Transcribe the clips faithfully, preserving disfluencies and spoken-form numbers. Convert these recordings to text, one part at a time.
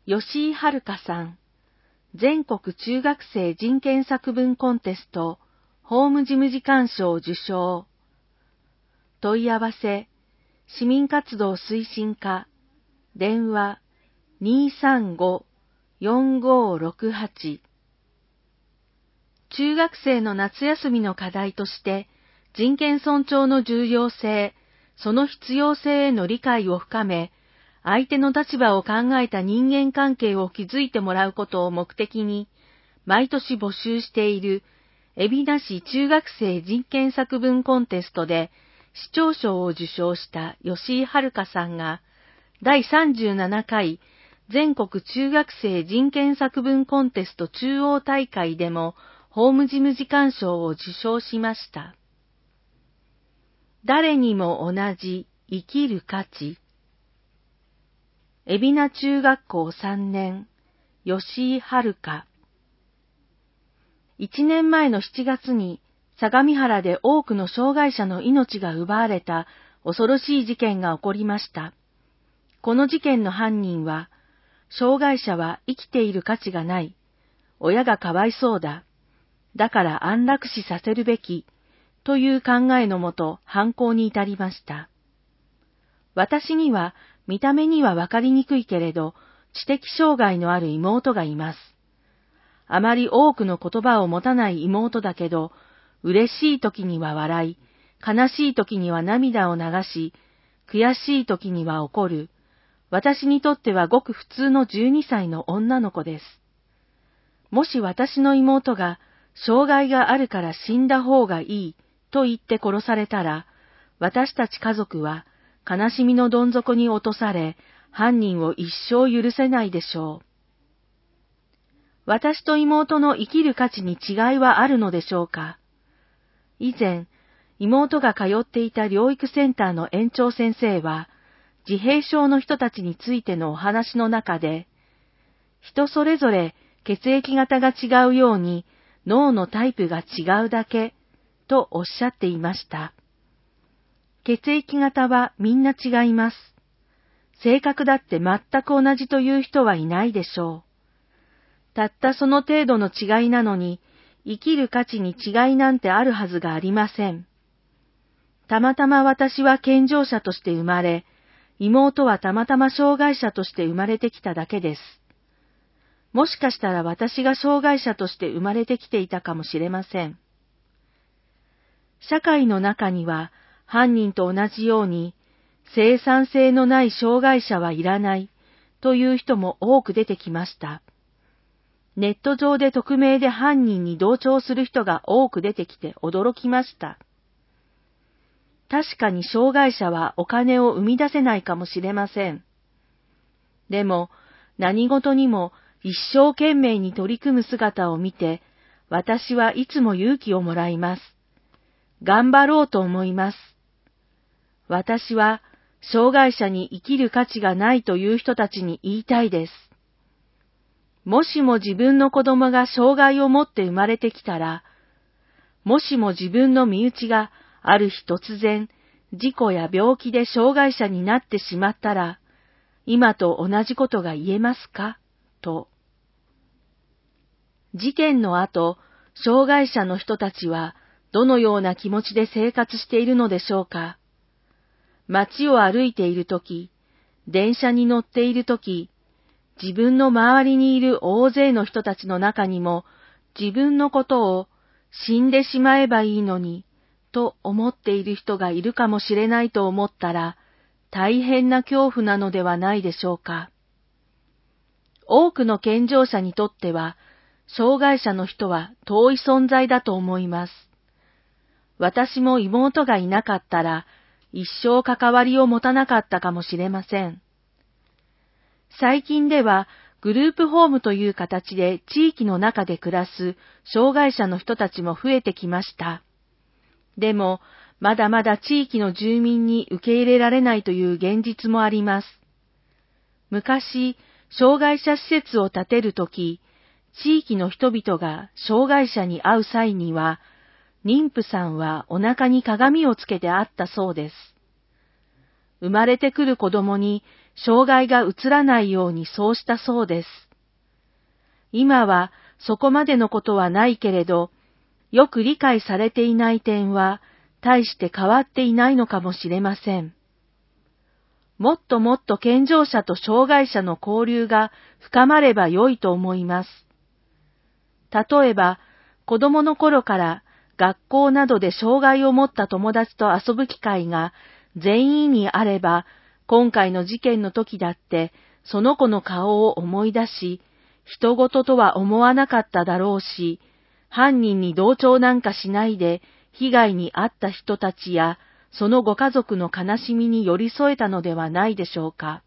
吉井遥さん、全国中学生人権作文コンテスト、法務事務次官賞受賞。問い合わせ、市民活動推進課、電話 にーさんごーよんごーろくはち。中学生の夏休みの課題として、人権尊重の重要性、その必要性への理解を深め、相手の立場を考えた人間関係を築いてもらうことを目的に、毎年募集している、海老名市中学生人権作文コンテストで、市長賞を受賞した吉井遥さんが、だいさんじゅうななかい全国中学生人権作文コンテスト中央大会でも、法務事務次官賞を受賞しました。誰にも同じ生きる価値。海老名中学校さんねん、吉井遥。一年前のしちがつに相模原で多くの障害者の命が奪われた恐ろしい事件が起こりました。この事件の犯人は、障害者は生きている価値がない。親がかわいそうだ。だから安楽死させるべき。という考えのもと犯行に至りました。私には見た目にはわかりにくいけれど、知的障害のある妹がいます。あまり多くの言葉を持たない妹だけど、嬉しい時には笑い、悲しい時には涙を流し、悔しい時には怒る。私にとってはごく普通のじゅうにさいの女の子です。もし私の妹が、障害があるから死んだ方がいいと言って殺されたら、私たち家族は悲しみのどん底に落とされ、犯人を一生許せないでしょう。私と妹の生きる価値に違いはあるのでしょうか。以前、妹が通っていた療育センターの園長先生は、自閉症の人たちについてのお話の中で、人それぞれ血液型が違うように脳のタイプが違うだけとおっしゃっていました。血液型はみんな違います。性格だって全く同じという人はいないでしょう。たったその程度の違いなのに、生きる価値に違いなんてあるはずがありません。たまたま私は健常者として生まれ、妹はたまたま障害者として生まれてきただけです。もしかしたら私が障害者として生まれてきていたかもしれません。社会の中には犯人と同じように生産性のない障害者はいらないという人も多く出てきました。ネット上で匿名で犯人に同調する人が多く出てきて驚きました。確かに障害者はお金を生み出せないかもしれません。でも何事にも一生懸命に取り組む姿を見て、私はいつも勇気をもらいます。頑張ろうと思います。私は障害者に生きる価値がないという人たちに言いたいです。もしも自分の子供が障害を持って生まれてきたら、もしも自分の身内がある日突然、事故や病気で障害者になってしまったら、今と同じことが言えますかと。事件の後、障害者の人たちはどのような気持ちで生活しているのでしょうか。街を歩いているとき、電車に乗っているとき、自分の周りにいる大勢の人たちの中にも、自分のことを死んでしまえばいいのに、と思っている人がいるかもしれないと思ったら、大変な恐怖なのではないでしょうか。多くの健常者にとっては、障害者の人は遠い存在だと思います。私も妹がいなかったら、一生関わりを持たなかったかもしれません。最近では、グループホームという形で地域の中で暮らす障害者の人たちも増えてきました。でも、まだまだ地域の住民に受け入れられないという現実もあります。昔、障害者施設を建てるとき、地域の人々が障害者に会う際には、妊婦さんはお腹に鏡をつけてあったそうです。生まれてくる子供に障害が映らないようにそうしたそうです。今はそこまでのことはないけれど、よく理解されていない点は大して変わっていないのかもしれません。もっともっと健常者と障害者の交流が深まれば良いと思います。例えば、子供の頃から学校などで障害を持った友達と遊ぶ機会が全員にあれば、今回の事件の時だってその子の顔を思い出し、人事とは思わなかっただろうし、犯人に同調なんかしないで被害に遭った人たちやそのご家族の悲しみに寄り添えたのではないでしょうか。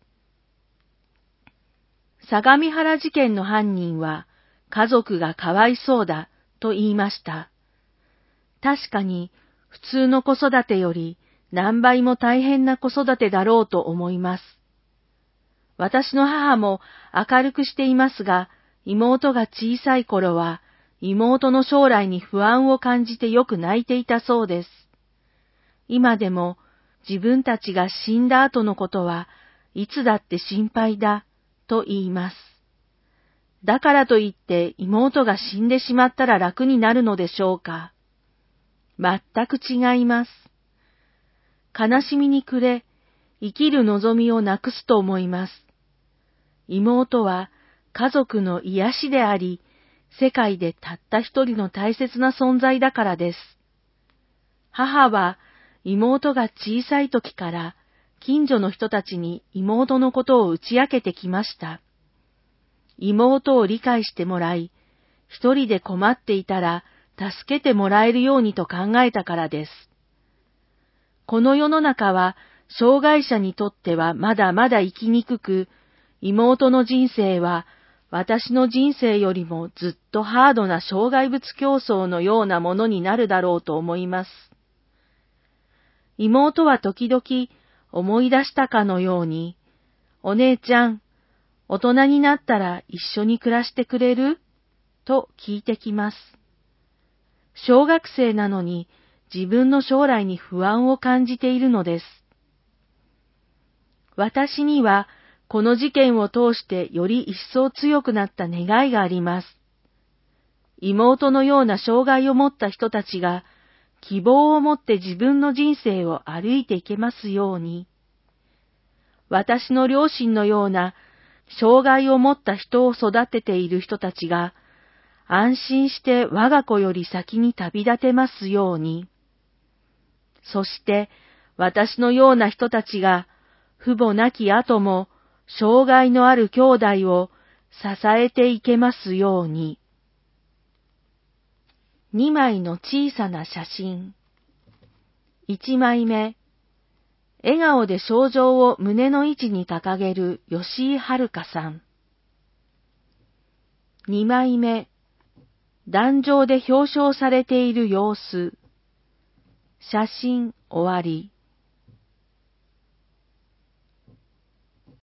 相模原事件の犯人は家族がかわいそうだと言いました。確かに普通の子育てより何倍も大変な子育てだろうと思います。私の母も明るくしていますが、妹が小さい頃は妹の将来に不安を感じてよく泣いていたそうです。今でも自分たちが死んだ後のことはいつだって心配だと言います。だからといって妹が死んでしまったら楽になるのでしょうか。全く違います。悲しみに暮れ、生きる望みをなくすと思います。妹は家族の癒しであり、世界でたった一人の大切な存在だからです。母は妹が小さい時から近所の人たちに妹のことを打ち明けてきました。妹を理解してもらい、一人で困っていたら助けてもらえるようにと考えたからです。この世の中は障害者にとってはまだまだ生きにくく、妹の人生は私の人生よりもずっとハードな障害物競争のようなものになるだろうと思います。妹は時々思い出したかのように、お姉ちゃん、大人になったら一緒に暮らしてくれる？と聞いてきます。小学生なのに自分の将来に不安を感じているのです。私にはこの事件を通してより一層強くなった願いがあります。妹のような障害を持った人たちが希望を持って自分の人生を歩いていけますように。私の両親のような障害を持った人を育てている人たちが安心して我が子より先に旅立てますように。そして私のような人たちが父母なき後も障害のある兄弟を支えていけますように。にまいの小さな写真。いちまいめ。笑顔で賞状を胸の位置に掲げる吉井遥さん。にまいめ。壇上で表彰されている様子。写真終わり。